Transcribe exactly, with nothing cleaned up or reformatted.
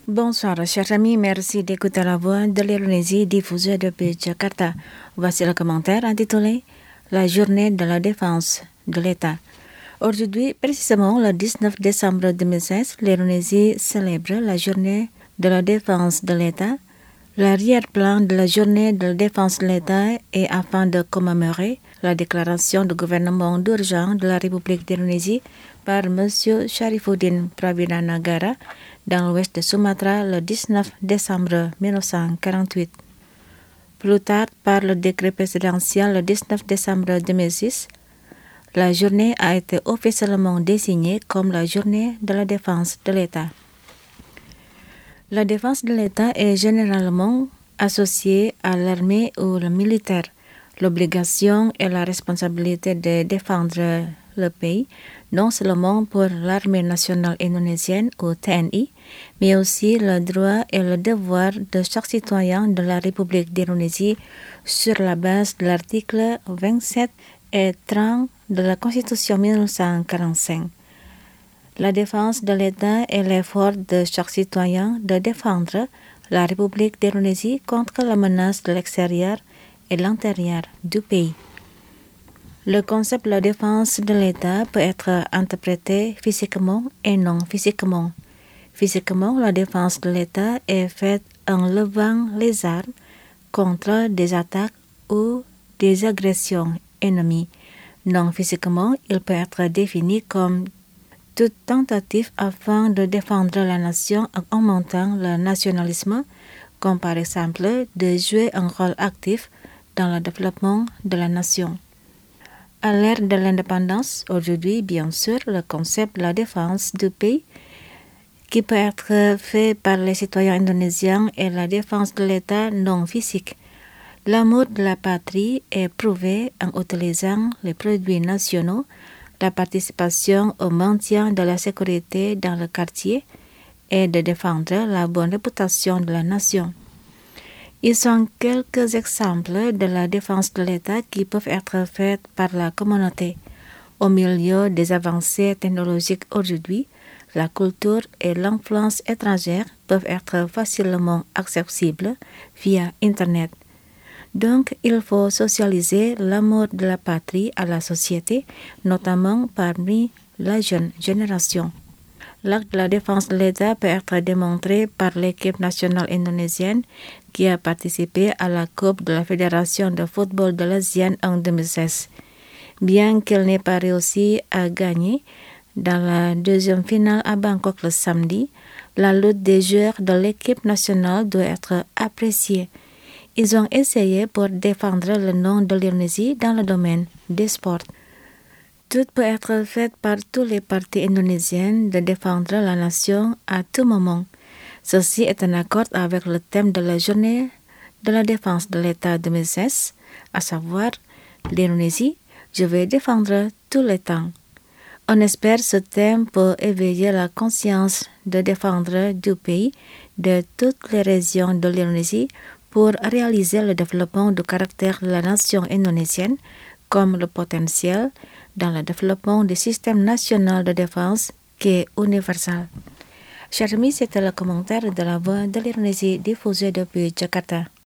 Bonsoir, chers amis. Merci d'écouter la voix de l'Indonésie diffusée depuis Jakarta. Voici le commentaire intitulé La journée de la défense de l'État. Aujourd'hui, précisément le dix-neuf décembre deux mille seize, l'Indonésie célèbre la journée de la défense de l'État. L'arrière-plan de la journée de la défense de l'État est afin de commémorer la déclaration du gouvernement d'urgence de la République d'Indonésie par M. Sharifuddin Pravidanagara dans l'ouest de Sumatra le dix-neuf décembre mille neuf cent quarante-huit. Plus tard, par le décret présidentiel le dix-neuf décembre deux mille six, la journée a été officiellement désignée comme la journée de la défense de l'État. La défense de l'État est généralement associée à l'armée ou le militaire. L'obligation et la responsabilité de défendre le pays, non seulement pour l'armée nationale indonésienne ou T N I, mais aussi le droit et le devoir de chaque citoyen de la République d'Indonésie sur la base de l'article vingt-sept et trente de la Constitution mille neuf cent quarante-cinq. La défense de l'État est l'effort de chaque citoyen de défendre la République d'Indonésie contre la menace de l'extérieur et l'intérieur du pays. Le concept de la défense de l'État peut être interprété physiquement et non physiquement. Physiquement, la défense de l'État est faite en levant les armes contre des attaques ou des agressions ennemies. Non physiquement, il peut être défini comme toute tentative afin de défendre la nation en augmentant le nationalisme, comme par exemple de jouer un rôle actif dans le développement de la nation. À l'ère de l'indépendance, aujourd'hui, bien sûr, le concept de la défense du pays, qui peut être fait par les citoyens indonésiens, est la défense de l'État non physique. L'amour de la patrie est prouvé en utilisant les produits nationaux, la participation au maintien de la sécurité dans le quartier et de défendre la bonne réputation de la nation. Ils sont quelques exemples de la défense de l'État qui peuvent être faits par la communauté. Au milieu des avancées technologiques aujourd'hui, la culture et l'influence étrangère peuvent être facilement accessibles via Internet. Donc, il faut socialiser l'amour de la patrie à la société, notamment parmi la jeune génération. L'acte de la défense de l'État peut être démontré par l'équipe nationale indonésienne qui a participé à la Coupe de la Fédération de football de l'ASEAN en deux mille seize. Bien qu'elle n'ait pas réussi à gagner dans la deuxième finale à Bangkok le samedi, la lutte des joueurs de l'équipe nationale doit être appréciée. Ils ont essayé pour défendre le nom de l'Indonésie dans le domaine des sports. Tout peut être fait par tous les partis indonésiens de défendre la nation à tout moment. Ceci est en accord avec le thème de la journée de la défense de l'État deux mille seize, à savoir l'Indonésie, je vais défendre tout le temps. On espère ce thème peut éveiller la conscience de défendre du pays de toutes les régions de l'Indonésie pour réaliser le développement du caractère de la nation indonésienne comme le potentiel dans le développement du système national de défense qui est universel. Chers amis, c'était le commentaire de la voix de l'Indonésie diffusé depuis Jakarta.